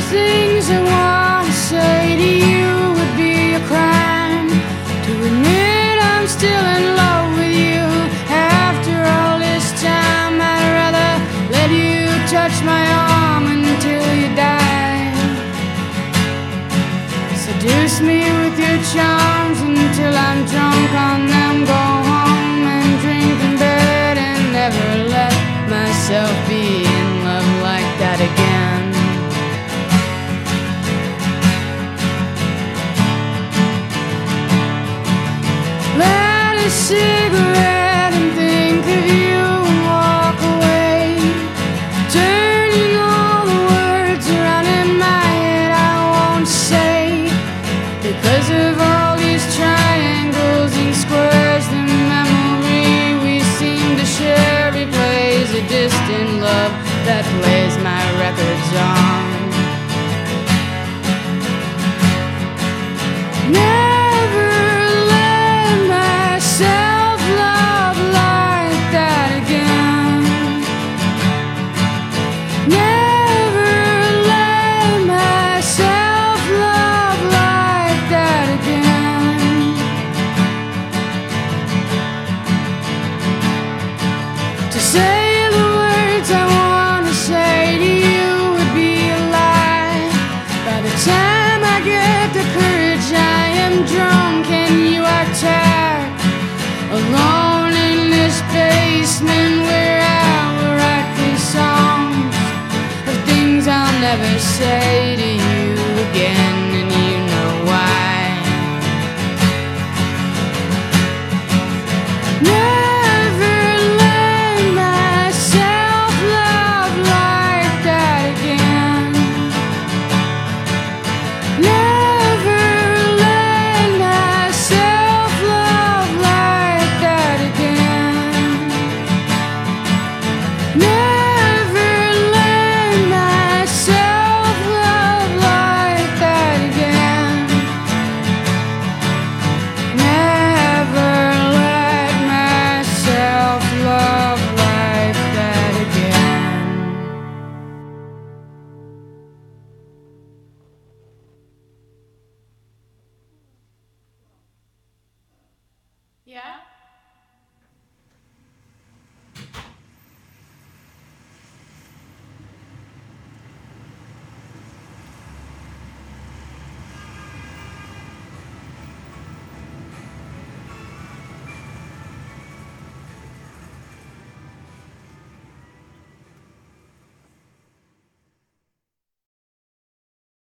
things I want to say to you would be a crime. To admit I'm still in love with you after all this time. I'd rather let you touch my arm until you die. Seduce me with your charms until I'm drunk on them. Go home and drink in bed and never let myself be in love like that again. Light a cigarette and think of you and walk away, turning all the words around in my head I won't say. Because of all these triangles and squares, the memory we seem to share replays a distant love that plays my records on. Never let myself love like that again. Never let myself love like that again. To say the words I want to say to you would be a lie. By the time I get the courage, I am drunk and you are tired. Alone in this basement where I will write these songs of things I'll never say to you again, and you know why. Never let myself love like that again. Never let myself love like that again. Never let myself love like that again. Never let myself love like that again. Yeah?